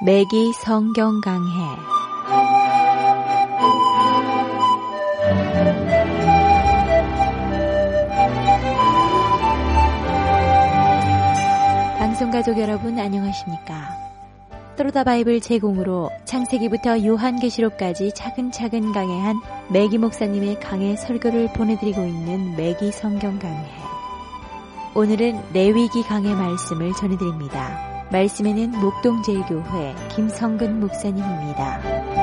매기 성경 강해. 방송가족 여러분 안녕하십니까? 또르다 바이블 제공으로 창세기부터 요한계시록까지 차근차근 강해한 매기 목사님의 강해 설교를 보내드리고 있는 매기 성경 강해. 오늘은 레위기 강해 말씀을 전해드립니다. 말씀에는 목동제일교회 김성근 목사님입니다.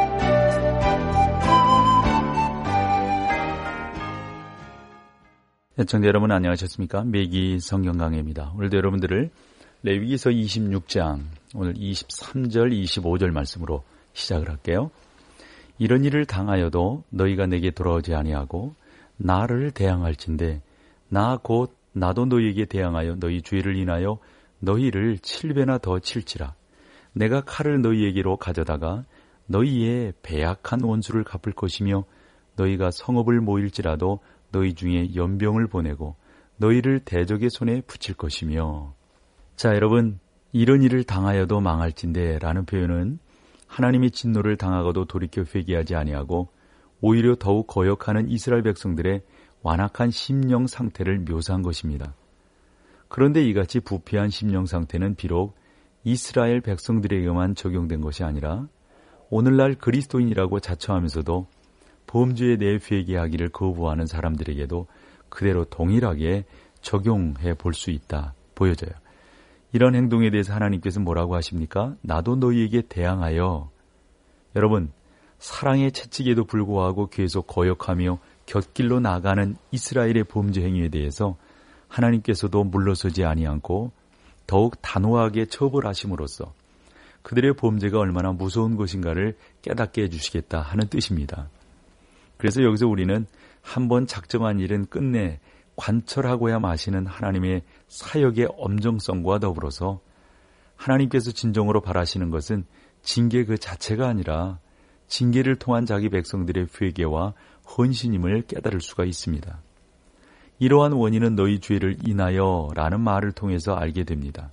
시청자 여러분 안녕하셨습니까? 매기 성경 강해입니다. 오늘도 여러분들을 레위기서 26장 오늘 23절 25절 말씀으로 시작을 할게요. 이런 일을 당하여도 너희가 내게 돌아오지 아니하고 나를 대항할진대 나 곧 나도 너희에게 대항하여 너희 죄를 인하여 너희를 7배나 더 칠지라. 내가 칼을 너희에게로 가져다가 너희의 배약한 원수를 갚을 것이며 너희가 성읍을 모일지라도 너희 중에 연병을 보내고 너희를 대적의 손에 붙일 것이며. 자, 여러분, 이런 일을 당하여도 망할진대 라는 표현은 하나님의 진노를 당하고도 돌이켜 회개하지 아니하고 오히려 더욱 거역하는 이스라엘 백성들의 완악한 심령 상태를 묘사한 것입니다. 그런데 이같이 부패한 심령 상태는 비록 이스라엘 백성들에게만 적용된 것이 아니라 오늘날 그리스도인이라고 자처하면서도 범죄에 대해 회개하기를 거부하는 사람들에게도 그대로 동일하게 적용해 볼 수 있다 보여져요. 이런 행동에 대해서 하나님께서 뭐라고 하십니까? 나도 너희에게 대항하여. 여러분, 사랑의 채찍에도 불구하고 계속 거역하며 곁길로 나가는 이스라엘의 범죄 행위에 대해서 하나님께서도 물러서지 아니하고 더욱 단호하게 처벌하심으로써 그들의 범죄가 얼마나 무서운 것인가를 깨닫게 해주시겠다 하는 뜻입니다. 그래서 여기서 우리는 한번 작정한 일은 끝내 관철하고야 마시는 하나님의 사역의 엄정성과 더불어서 하나님께서 진정으로 바라시는 것은 징계 그 자체가 아니라 징계를 통한 자기 백성들의 회개와 헌신임을 깨달을 수가 있습니다. 이러한 원인은 너희 죄를 인하여 라는 말을 통해서 알게 됩니다.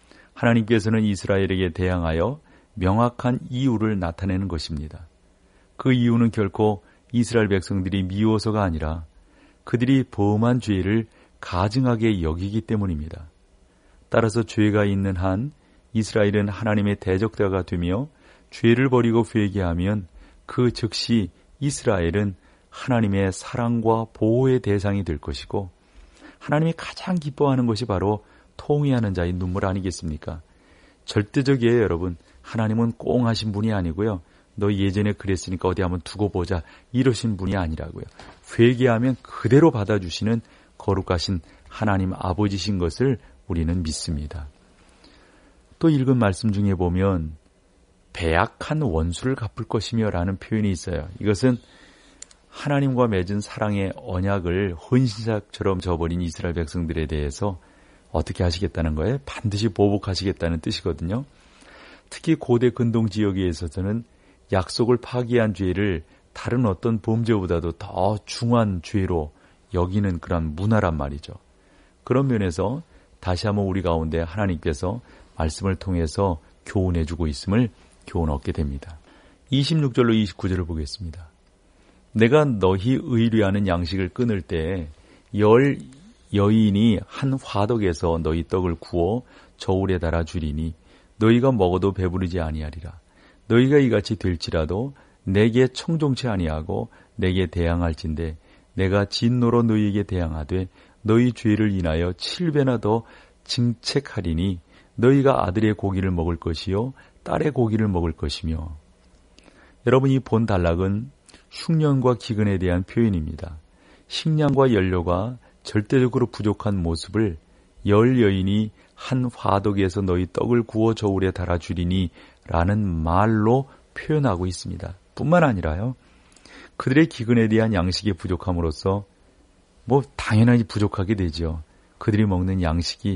하나님께서는 이스라엘에게 대항하여 명확한 이유를 나타내는 것입니다. 그 이유는 결코 이스라엘 백성들이 미워서가 아니라 그들이 범한 죄를 가증하게 여기기 때문입니다. 따라서 죄가 있는 한 이스라엘은 하나님의 대적자가 되며 죄를 버리고 회개하면 그 즉시 이스라엘은 하나님의 사랑과 보호의 대상이 될 것이고 하나님이 가장 기뻐하는 것이 바로 통회하는 자의 눈물 아니겠습니까? 절대적이에요, 여러분. 하나님은 꽁하신 분이 아니고요. 너 예전에 그랬으니까 어디 한번 두고 보자 이러신 분이 아니라고요. 회개하면 그대로 받아주시는 거룩하신 하나님 아버지신 것을 우리는 믿습니다. 또 읽은 말씀 중에 보면 배약한 원수를 갚을 것이며 라는 표현이 있어요. 이것은 하나님과 맺은 사랑의 언약을 헌신삭처럼 저버린 이스라엘 백성들에 대해서 어떻게 하시겠다는 거예요? 반드시 보복하시겠다는 뜻이거든요. 특히 고대 근동 지역에 있어서는 약속을 파기한 죄를 다른 어떤 범죄보다도 더 중한 죄로 여기는 그런 문화란 말이죠. 그런 면에서 다시 한번 우리 가운데 하나님께서 말씀을 통해서 교훈해주고 있음을 교훈 얻게 됩니다. 26절로 29절을 보겠습니다. 내가 너희 의뢰하는 양식을 끊을 때 10 여인이 한 화덕에서 너희 떡을 구워 저울에 달아 주리니 너희가 먹어도 배부르지 아니하리라. 너희가 이같이 될지라도 내게 청종치 아니하고 내게 대항할진대 내가 진노로 너희에게 대항하되 너희 죄를 인하여 7배나 더 징책하리니 너희가 아들의 고기를 먹을 것이요 딸의 고기를 먹을 것이며. 여러분, 이 본 단락은 흉년과 기근에 대한 표현입니다. 식량과 연료가 절대적으로 부족한 모습을 10 여인이 한 화덕에서 너희 떡을 구워 저울에 달아주리니 라는 말로 표현하고 있습니다. 뿐만 아니라요, 그들의 기근에 대한 양식의 부족함으로써 당연히 부족하게 되죠. 그들이 먹는 양식이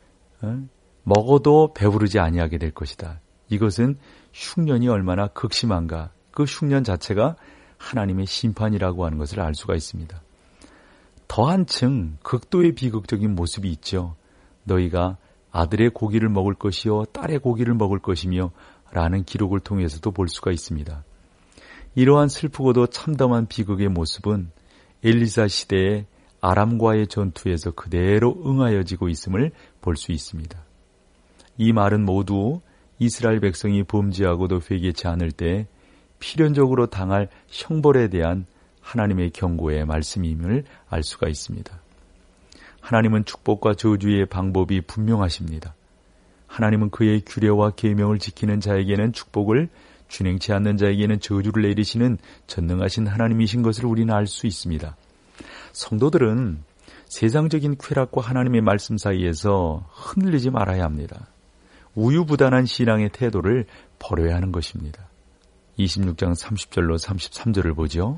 먹어도 배부르지 아니하게 될 것이다. 이것은 흉년이 얼마나 극심한가, 그 흉년 자체가 하나님의 심판이라고 하는 것을 알 수가 있습니다. 더 한층 극도의 비극적인 모습이 있죠. 너희가 아들의 고기를 먹을 것이요 딸의 고기를 먹을 것이며 라는 기록을 통해서도 볼 수가 있습니다. 이러한 슬프고도 참담한 비극의 모습은 엘리사 시대의 아람과의 전투에서 그대로 응하여지고 있음을 볼 수 있습니다. 이 말은 모두 이스라엘 백성이 범죄하고도 회개치 않을 때 필연적으로 당할 형벌에 대한 하나님의 경고의 말씀임을 알 수가 있습니다. 하나님은 축복과 저주의 방법이 분명하십니다. 하나님은 그의 규례와 계명을 지키는 자에게는 축복을, 준행치 않는 자에게는 저주를 내리시는 전능하신 하나님이신 것을 우리는 알 수 있습니다. 성도들은 세상적인 쾌락과 하나님의 말씀 사이에서 흔들리지 말아야 합니다. 우유부단한 신앙의 태도를 버려야 하는 것입니다. 26장 30절로 33절을 보죠.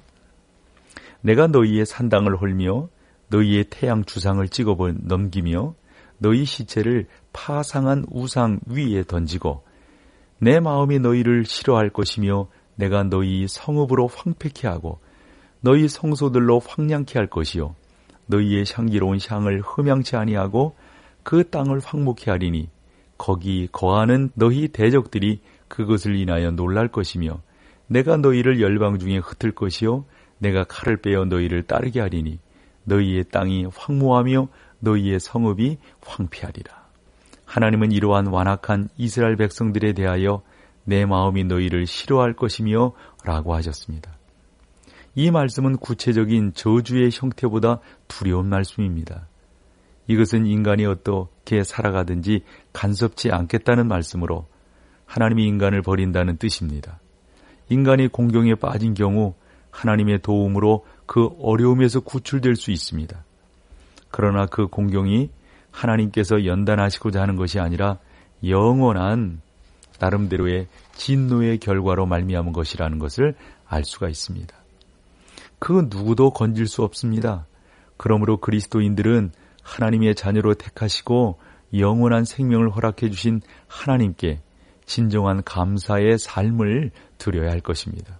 내가 너희의 산당을 헐며 너희의 태양 주상을 찍어 넘기며 너희 시체를 파상한 우상 위에 던지고 내 마음이 너희를 싫어할 것이며 내가 너희 성읍으로 황폐케 하고 너희 성소들로 황량케 할 것이요 너희의 향기로운 향을 흠양치 아니하고 그 땅을 황무케 하리니 거기 거하는 너희 대적들이 그것을 인하여 놀랄 것이며 내가 너희를 열방 중에 흩을 것이요 내가 칼을 빼어 너희를 따르게 하리니 너희의 땅이 황무하며 너희의 성읍이 황폐하리라. 하나님은 이러한 완악한 이스라엘 백성들에 대하여 내 마음이 너희를 싫어할 것이며 라고 하셨습니다. 이 말씀은 구체적인 저주의 형태보다 두려운 말씀입니다. 이것은 인간이 어떻게 살아가든지 간섭지 않겠다는 말씀으로 하나님이 인간을 버린다는 뜻입니다. 인간이 공경에 빠진 경우 하나님의 도움으로 그 어려움에서 구출될 수 있습니다. 그러나 그 공경이 하나님께서 연단하시고자 하는 것이 아니라 영원한 나름대로의 진노의 결과로 말미암은 것이라는 것을 알 수가 있습니다. 그 누구도 건질 수 없습니다. 그러므로 그리스도인들은 하나님의 자녀로 택하시고 영원한 생명을 허락해 주신 하나님께 진정한 감사의 삶을 드려야 할 것입니다.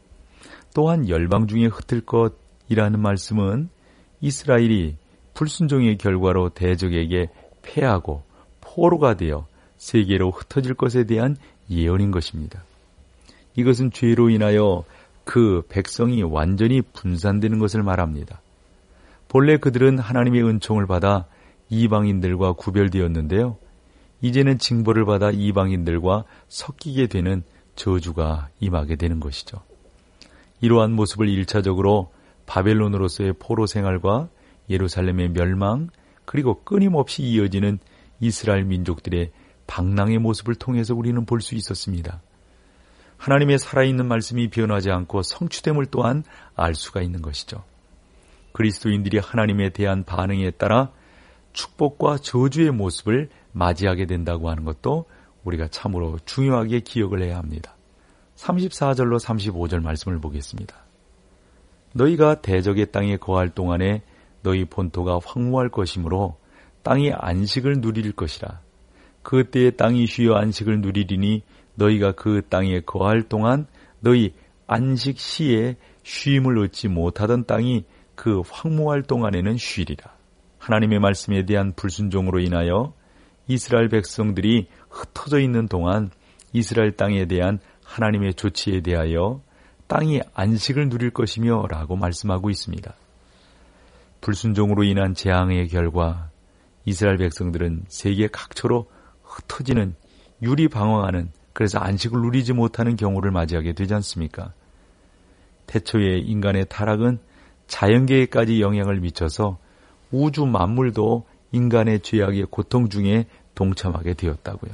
또한 열방 중에 흩을 것이라는 말씀은 이스라엘이 불순종의 결과로 대적에게 패하고 포로가 되어 세계로 흩어질 것에 대한 예언인 것입니다. 이것은 죄로 인하여 그 백성이 완전히 분산되는 것을 말합니다. 본래 그들은 하나님의 은총을 받아 이방인들과 구별되었는데요. 이제는 징벌을 받아 이방인들과 섞이게 되는 저주가 임하게 되는 것이죠. 이러한 모습을 1차적으로 바벨론으로서의 포로 생활과 예루살렘의 멸망, 그리고 끊임없이 이어지는 이스라엘 민족들의 방랑의 모습을 통해서 우리는 볼 수 있었습니다. 하나님의 살아있는 말씀이 변하지 않고 성취됨을 또한 알 수가 있는 것이죠. 그리스도인들이 하나님에 대한 반응에 따라 축복과 저주의 모습을 맞이하게 된다고 하는 것도 우리가 참으로 중요하게 기억을 해야 합니다. 34절로 35절 말씀을 보겠습니다. 너희가 대적의 땅에 거할 동안에 너희 본토가 황무할 것이므로 땅이 안식을 누릴 것이라. 그때에 땅이 쉬어 안식을 누리리니 너희가 그 땅에 거할 동안 너희 안식 시에 쉼을 얻지 못하던 땅이 그 황무할 동안에는 쉬리라. 하나님의 말씀에 대한 불순종으로 인하여 이스라엘 백성들이 흩어져 있는 동안 이스라엘 땅에 대한 하나님의 조치에 대하여 땅이 안식을 누릴 것이며 라고 말씀하고 있습니다. 불순종으로 인한 재앙의 결과 이스라엘 백성들은 세계 각처로 흩어지는 유리방황하는, 그래서 안식을 누리지 못하는 경우를 맞이하게 되지 않습니까? 태초에 인간의 타락은 자연계에까지 영향을 미쳐서 우주 만물도 인간의 죄악의 고통 중에 동참하게 되었다고요.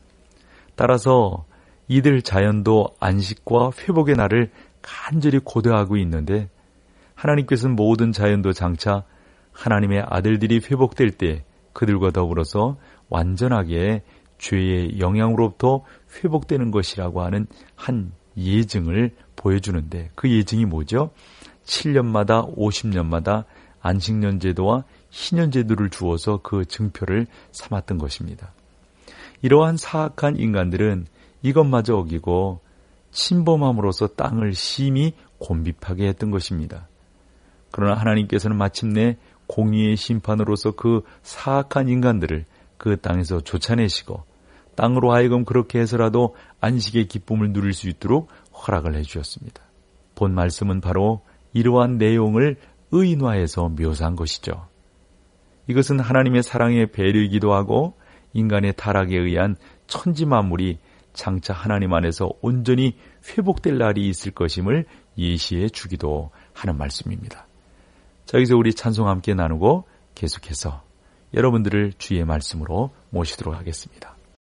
따라서 이들 자연도 안식과 회복의 날을 간절히 고대하고 있는데 하나님께서는 모든 자연도 장차 하나님의 아들들이 회복될 때 그들과 더불어서 완전하게 죄의 영향으로부터 회복되는 것이라고 하는 한 예증을 보여주는데 그 예증이 뭐죠? 7년마다 50년마다 안식년 제도와 희년 제도를 주어서 그 증표를 삼았던 것입니다. 이러한 사악한 인간들은 이것마저 어기고 침범함으로써 땅을 심히 곤비하게 했던 것입니다. 그러나 하나님께서는 마침내 공의의 심판으로서 그 사악한 인간들을 그 땅에서 쫓아내시고 땅으로 하여금 그렇게 해서라도 안식의 기쁨을 누릴 수 있도록 허락을 해주셨습니다. 본 말씀은 바로 이러한 내용을 의인화해서 묘사한 것이죠. 이것은 하나님의 사랑의 배려이기도 하고 인간의 타락에 의한 천지 만물이 장차 하나님 안에서 온전히 회복될 날이 있을 것임을 예시해 주기도 하는 말씀입니다. 자, 여기서 우리 찬송 함께 나누고 계속해서 여러분들을 주의 말씀으로 모시도록 하겠습니다.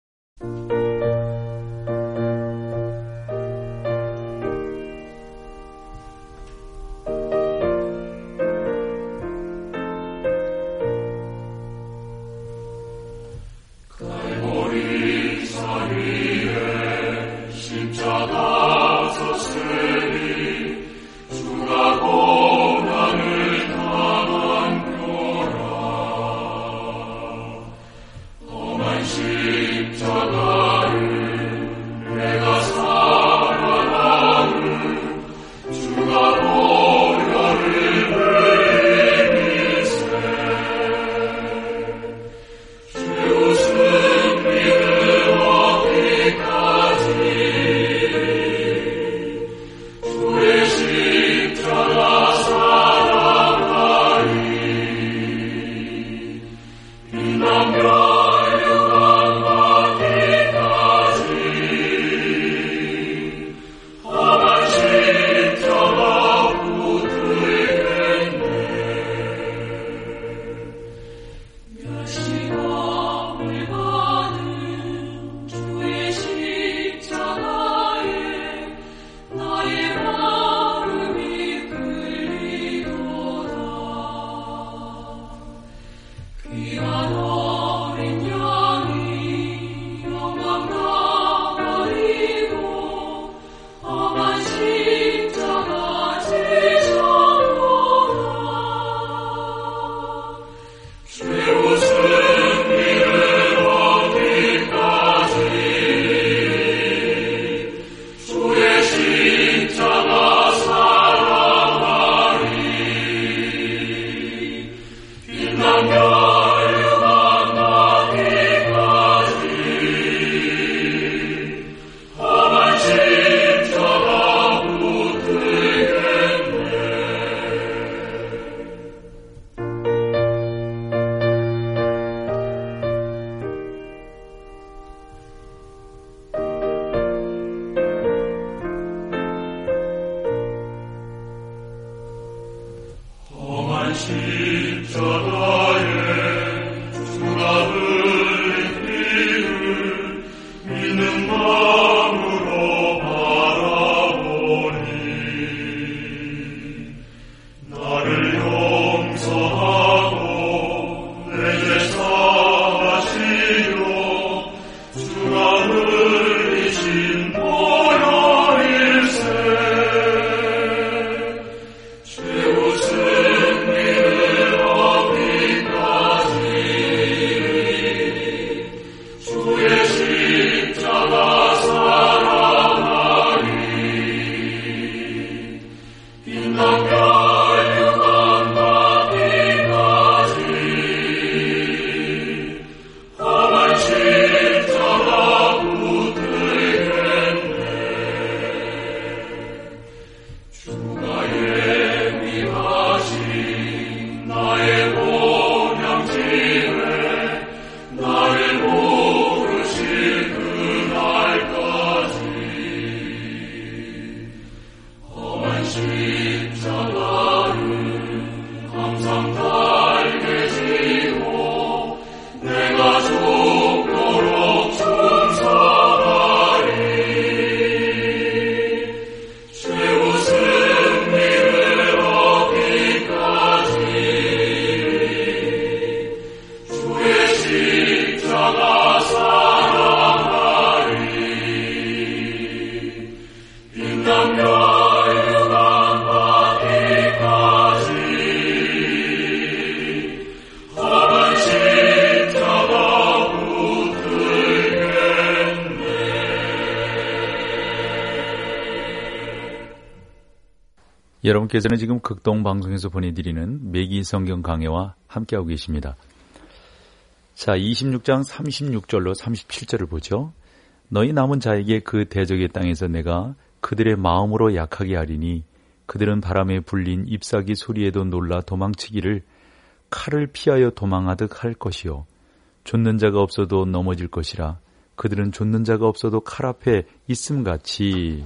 여러분께서는 지금 극동 방송에서 보내드리는 매기 성경 강해와 함께하고 계십니다. 자, 26장 36절로 37절을 보죠. 너희 남은 자에게 그 대적의 땅에서 내가 그들의 마음으로 약하게 하리니 그들은 바람에 불린 잎사귀 소리에도 놀라 도망치기를 칼을 피하여 도망하듯 할 것이요. 좇는 자가 없어도 넘어질 것이라. 그들은 좇는 자가 없어도 칼 앞에 있음같이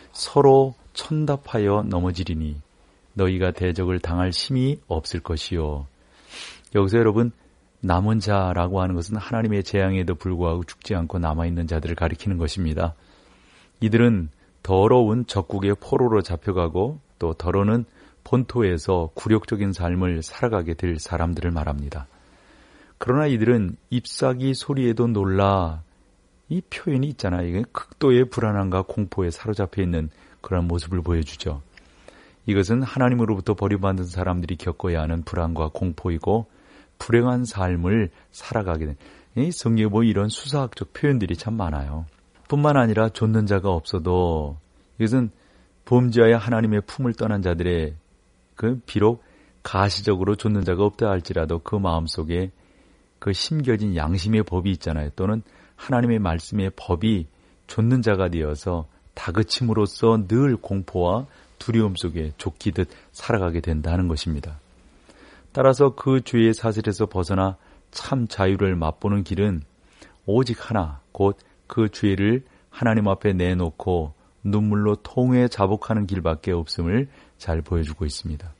서로 천답하여 넘어지리니 너희가 대적을 당할 힘이 없을 것이요. 여기서 여러분, 남은 자라고 하는 것은 하나님의 재앙에도 불구하고 죽지 않고 남아있는 자들을 가리키는 것입니다. 이들은 더러운 적국의 포로로 잡혀가고 또 더러는 본토에서 굴욕적인 삶을 살아가게 될 사람들을 말합니다. 그러나 이들은 잎사귀 소리에도 놀라, 이 표현이 있잖아요. 이게 극도의 불안함과 공포에 사로잡혀 있는 그런 모습을 보여주죠. 이것은 하나님으로부터 버림받은 사람들이 겪어야 하는 불안과 공포이고 불행한 삶을 살아가게 된, 이 성경에 뭐 이런 수사학적 표현들이 참 많아요. 뿐만 아니라 좇는 자가 없어도 이것은 범죄하여 하나님의 품을 떠난 자들의 비록 가시적으로 좇는 자가 없다 할지라도 그 마음속에 그 심겨진 양심의 법이 있잖아요. 또는 하나님의 말씀의 법이 좇는 자가 되어서 다그침으로써 늘 공포와 두려움 속에 쫓기듯 살아가게 된다는 것입니다. 따라서 그 죄의 사슬에서 벗어나 참 자유를 맛보는 길은 오직 하나, 곧 그 죄를 하나님 앞에 내놓고 눈물로 통회 자복하는 길밖에 없음을 잘 보여주고 있습니다.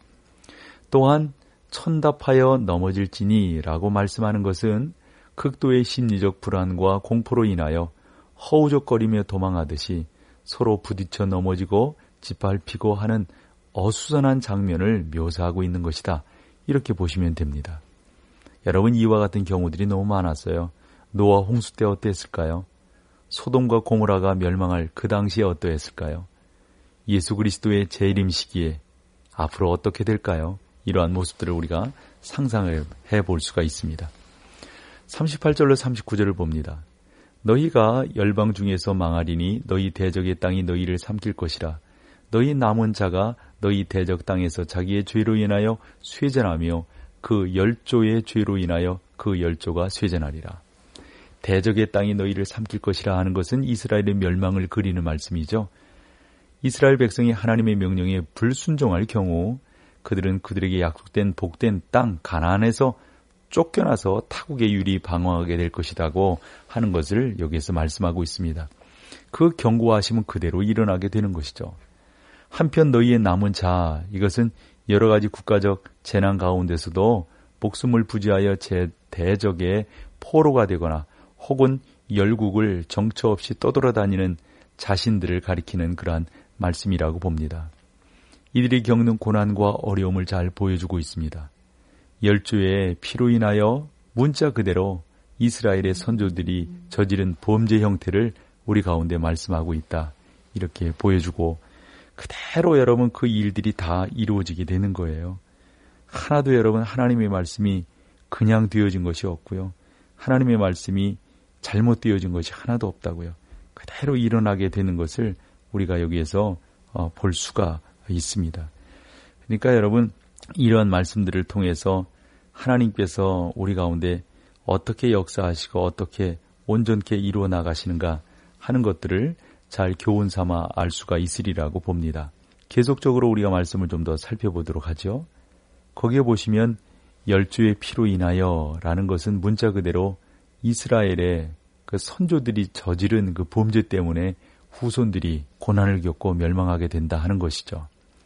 또한 천답하여 넘어질지니 라고 말씀하는 것은 극도의 심리적 불안과 공포로 인하여 허우적거리며 도망하듯이 서로 부딪혀 넘어지고 짓밟히고 하는 어수선한 장면을 묘사하고 있는 것이다. 이렇게 보시면 됩니다. 여러분, 이와 같은 경우들이 너무 많았어요. 노아 홍수 때 어땠을까요? 소돔과 고모라가 멸망할 그 당시에 어떠했을까요? 예수 그리스도의 재림 시기에 앞으로 어떻게 될까요? 이러한 모습들을 우리가 상상을 해볼 수가 있습니다. 38절로 39절을 봅니다. 너희가 열방 중에서 망하리니 너희 대적의 땅이 너희를 삼킬 것이라. 너희 남은 자가 너희 대적 땅에서 자기의 죄로 인하여 쇠잔하며 그 열조의 죄로 인하여 그 열조가 쇠잔하리라. 대적의 땅이 너희를 삼킬 것이라 하는 것은 이스라엘의 멸망을 그리는 말씀이죠. 이스라엘 백성이 하나님의 명령에 불순종할 경우 그들은 그들에게 약속된 복된 땅 가나안에서 쫓겨나서 타국의 율이 방황하게 될 것이라고 하는 것을 여기에서 말씀하고 있습니다. 그 경고하심은 그대로 일어나게 되는 것이죠. 한편 너희의 남은 자, 이것은 여러 가지 국가적 재난 가운데서도 목숨을 부지하여 대적의 포로가 되거나 혹은 열국을 정처 없이 떠돌아다니는 자신들을 가리키는 그러한 말씀이라고 봅니다. 이들이 겪는 고난과 어려움을 잘 보여주고 있습니다. 열조의 피로 인하여 문자 그대로 이스라엘의 선조들이 저지른 범죄 형태를 우리 가운데 말씀하고 있다. 이렇게 보여주고 그대로 여러분 그 일들이 다 이루어지게 되는 거예요. 하나도 여러분 하나님의 말씀이 그냥 되어진 것이 없고요. 하나님의 말씀이 잘못되어진 것이 하나도 없다고요. 그대로 일어나게 되는 것을 우리가 여기에서 볼 수가 있습니다. 그러니까 여러분 이러한 말씀들을 통해서 하나님께서 우리 가운데 어떻게 역사하시고 어떻게 온전케 이루어 나가시는가 하는 것들을 잘 교훈 삼아 알 수가 있으리라고 봅니다. 계속적으로 우리가 말씀을 좀 더 살펴보도록 하죠. 거기에 보시면 열조의 피로 인하여 라는 것은 문자 그대로 이스라엘의 그 선조들이 저지른 그 범죄 때문에 후손들이 고난을 겪고 멸망하게 된다 하는 것이죠.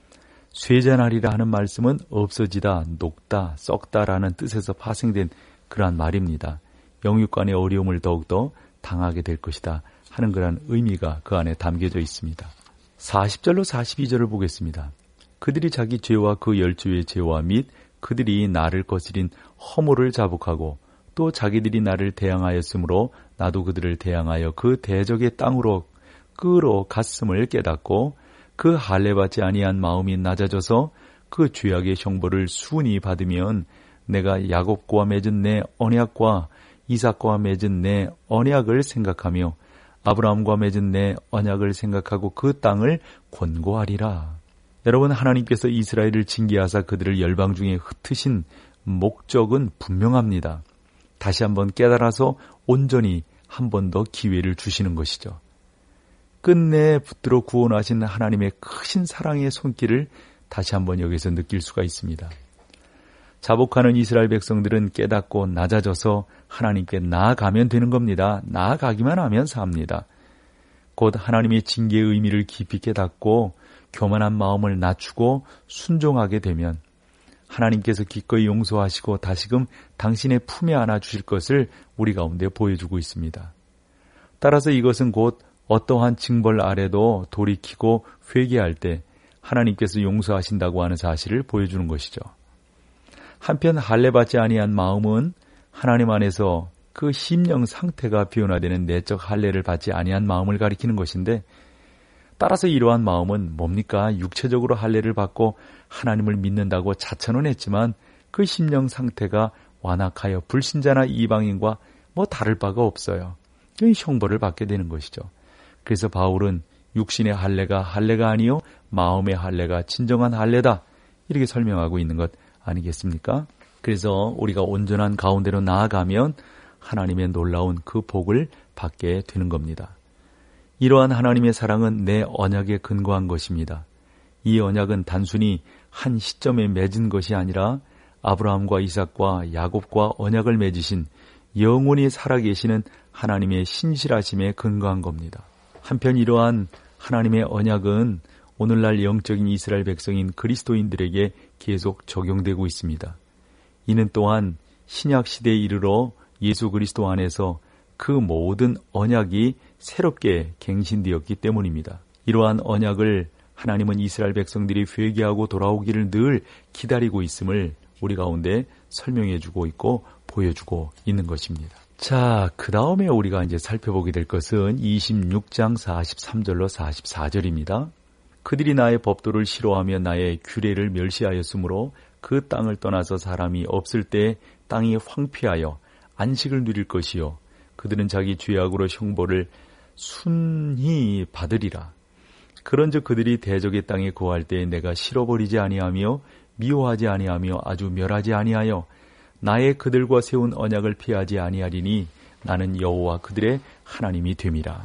쇠잔하리라 하는 말씀은 없어지다, 녹다, 썩다라는 뜻에서 파생된 그러한 말입니다. 영육간의 어려움을 더욱더 당하게 될 것이다 하는 그러한 의미가 그 안에 담겨져 있습니다. 40절로 42절을 보겠습니다. 그들이 자기 죄와 그 열조의 죄와 및 그들이 나를 거스린 허물을 자복하고 또 자기들이 나를 대항하였으므로 나도 그들을 대항하여 그 대적의 땅으로 끌어갔음을 깨닫고 그 할례받지 아니한 마음이 낮아져서 그 죄악의 형벌을 순히 받으면 내가 야곱과 맺은 내 언약과 이삭과 맺은 내 언약을 생각하며 아브라함과 맺은 내 언약을 생각하고 그 땅을 권고하리라. 여러분, 하나님께서 이스라엘을 징계하사 그들을 열방 중에 흩으신 목적은 분명합니다. 다시 한번 깨달아서 온전히 한 번 더 기회를 주시는 것이죠. 끝내 붙들어 구원하신 하나님의 크신 사랑의 손길을 다시 한번 여기서 느낄 수가 있습니다. 자복하는 이스라엘 백성들은 깨닫고 낮아져서 하나님께 나아가면 되는 겁니다. 나아가기만 하면 삽니다. 곧 하나님의 징계의 의미를 깊이 깨닫고 교만한 마음을 낮추고 순종하게 되면 하나님께서 기꺼이 용서하시고 다시금 당신의 품에 안아주실 것을 우리 가운데 보여주고 있습니다. 따라서 이것은 곧 어떠한 징벌 아래도 돌이키고 회개할 때 하나님께서 용서하신다고 하는 사실을 보여주는 것이죠. 한편 할례받지 아니한 마음은 하나님 안에서 그 심령 상태가 변화되는 내적 할례를 받지 아니한 마음을 가리키는 것인데, 따라서 이러한 마음은 뭡니까? 육체적으로 할례를 받고 하나님을 믿는다고 자처는 했지만 그 심령 상태가 완악하여 불신자나 이방인과 다를 바가 없어요. 형벌을 받게 되는 것이죠. 그래서 바울은 육신의 할례가 아니요 마음의 할례가 진정한 할례다, 이렇게 설명하고 있는 것 아니겠습니까? 그래서 우리가 온전한 가운데로 나아가면 하나님의 놀라운 그 복을 받게 되는 겁니다. 이러한 하나님의 사랑은 내 언약에 근거한 것입니다. 이 언약은 단순히 한 시점에 맺은 것이 아니라 아브라함과 이삭과 야곱과 언약을 맺으신 영원히 살아계시는 하나님의 신실하심에 근거한 겁니다. 한편 이러한 하나님의 언약은 오늘날 영적인 이스라엘 백성인 그리스도인들에게 계속 적용되고 있습니다. 이는 또한 신약 시대에 이르러 예수 그리스도 안에서 그 모든 언약이 새롭게 갱신되었기 때문입니다. 이러한 언약을 하나님은 이스라엘 백성들이 회개하고 돌아오기를 늘 기다리고 있음을 우리 가운데 설명해주고 있고 보여주고 있는 것입니다. 자, 그 다음에 우리가 이제 살펴보게 될 것은 26장 43절로 44절입니다. 그들이 나의 법도를 싫어하며 나의 규례를 멸시하였으므로 그 땅을 떠나서 사람이 없을 때 땅이 황폐하여 안식을 누릴 것이요 그들은 자기 죄악으로 형벌을 순히 받으리라. 그런즉 그들이 대적의 땅에 거할 때에 내가 싫어버리지 아니하며 미워하지 아니하며 아주 멸하지 아니하여 나의 그들과 세운 언약을 피하지 아니하리니 나는 여호와 그들의 하나님이 됨이라.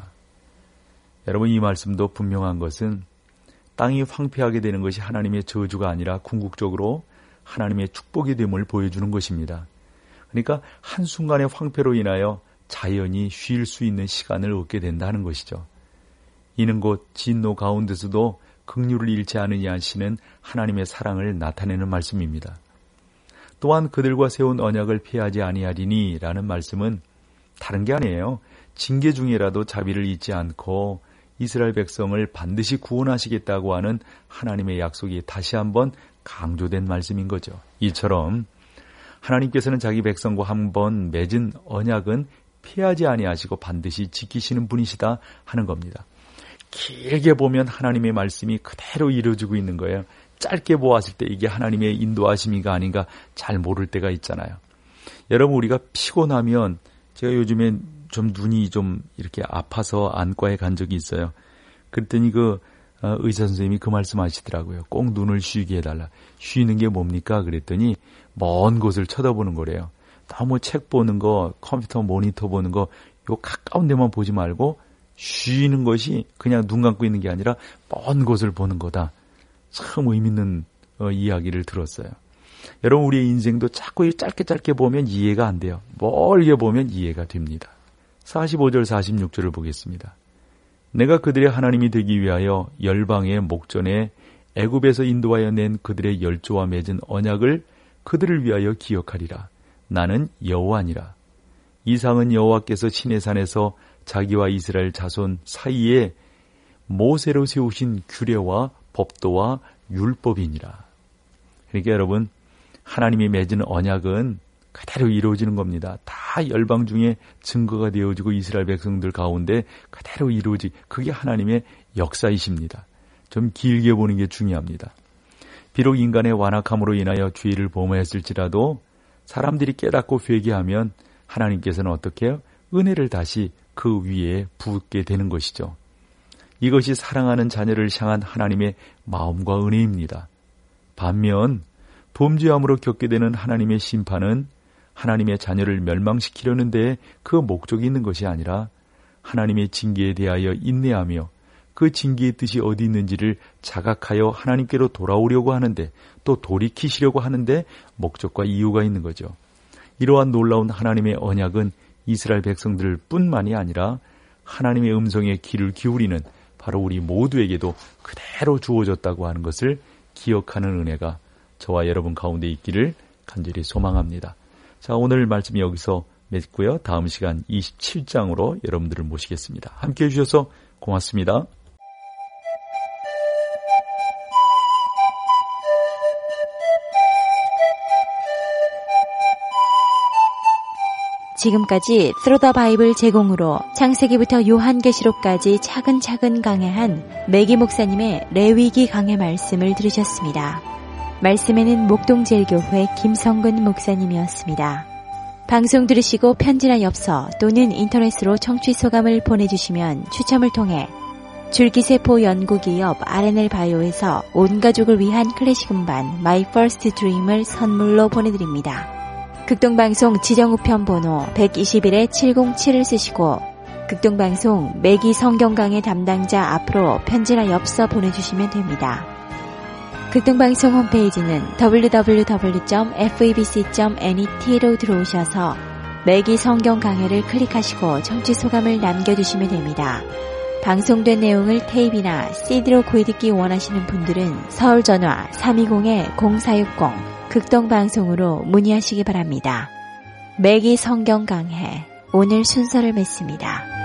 여러분, 이 말씀도 분명한 것은 땅이 황폐하게 되는 것이 하나님의 저주가 아니라 궁극적으로 하나님의 축복이 됨을 보여주는 것입니다. 그러니까 한순간의 황폐로 인하여 자연이 쉴 수 있는 시간을 얻게 된다는 것이죠. 이는 곧 진노 가운데서도 긍휼을 잃지 않으니 하시는 하나님의 사랑을 나타내는 말씀입니다. 또한 그들과 세운 언약을 피하지 아니하리니 라는 말씀은 다른 게 아니에요. 징계 중이라도 자비를 잊지 않고 이스라엘 백성을 반드시 구원하시겠다고 하는 하나님의 약속이 다시 한번 강조된 말씀인 거죠. 이처럼 하나님께서는 자기 백성과 한번 맺은 언약은 피하지 아니하시고 반드시 지키시는 분이시다 하는 겁니다. 길게 보면 하나님의 말씀이 그대로 이루어지고 있는 거예요. 짧게 보았을 때 이게 하나님의 인도하심인가 아닌가 잘 모를 때가 있잖아요. 여러분, 우리가 피곤하면, 제가 요즘에 좀 눈이 좀 이렇게 아파서 안과에 간 적이 있어요. 그랬더니 의사 선생님이 그 말씀 하시더라고요. 꼭 눈을 쉬게 해달라. 쉬는 게 뭡니까? 그랬더니 먼 곳을 쳐다보는 거래요. 너무 책 보는 거, 컴퓨터 모니터 보는 거, 요 가까운 데만 보지 말고 쉬는 것이 그냥 눈 감고 있는 게 아니라 먼 곳을 보는 거다. 참 의미 있는 이야기를 들었어요. 여러분, 우리의 인생도 자꾸 짧게 보면 이해가 안 돼요. 멀게 보면 이해가 됩니다. 45절 46절을 보겠습니다. 내가 그들의 하나님이 되기 위하여 열방의 목전에 애굽에서 인도하여 낸 그들의 열조와 맺은 언약을 그들을 위하여 기억하리라. 나는 여호와니라. 이상은 여호와께서 시내산에서 자기와 이스라엘 자손 사이에 모세로 세우신 규례와 법도와 율법이니라. 그러니까 여러분, 하나님이 맺은 언약은 그대로 이루어지는 겁니다. 다 열방 중에 증거가 되어지고 이스라엘 백성들 가운데 그대로 그게 하나님의 역사이십니다. 좀 길게 보는 게 중요합니다. 비록 인간의 완악함으로 인하여 죄를 범했을지라도 사람들이 깨닫고 회개하면 하나님께서는 어떻게 해요? 은혜를 다시 그 위에 붓게 되는 것이죠. 이것이 사랑하는 자녀를 향한 하나님의 마음과 은혜입니다. 반면 범죄함으로 겪게 되는 하나님의 심판은 하나님의 자녀를 멸망시키려는 데에 그 목적이 있는 것이 아니라 하나님의 징계에 대하여 인내하며 그 징계의 뜻이 어디 있는지를 자각하여 하나님께로 돌아오려고 하는데, 또 돌이키시려고 하는데 목적과 이유가 있는 거죠. 이러한 놀라운 하나님의 언약은 이스라엘 백성들 뿐만이 아니라 하나님의 음성에 귀를 기울이는 바로 우리 모두에게도 그대로 주어졌다고 하는 것을 기억하는 은혜가 저와 여러분 가운데 있기를 간절히 소망합니다. 자, 오늘 말씀이 여기서 맺고요. 다음 시간 27장으로 여러분들을 모시겠습니다. 함께해 주셔서 고맙습니다. 지금까지 Through the Bible 제공으로 창세기부터 요한계시록까지 차근차근 강해한 매기 목사님의 레위기 강해 말씀을 들으셨습니다. 말씀에는 목동제일교회 김성근 목사님이었습니다. 방송 들으시고 편지나 엽서 또는 인터넷으로 청취 소감을 보내주시면 추첨을 통해 줄기세포 연구기업 R&L 바이오에서 온 가족을 위한 클래식 음반 My First Dream을 선물로 보내드립니다. 극동방송 지정우편 번호 121-707을 쓰시고 극동방송 매기 성경강의 담당자 앞으로 편지나 엽서 보내주시면 됩니다. 극동방송 홈페이지는 www.febc.net로 들어오셔서 매기 성경강해를 클릭하시고 청취 소감을 남겨주시면 됩니다. 방송된 내용을 테이프나 CD로 구해듣기 원하시는 분들은 서울전화 320-0460 극동방송으로 문의하시기 바랍니다. 매기 성경 강해 오늘 순서를 맺습니다.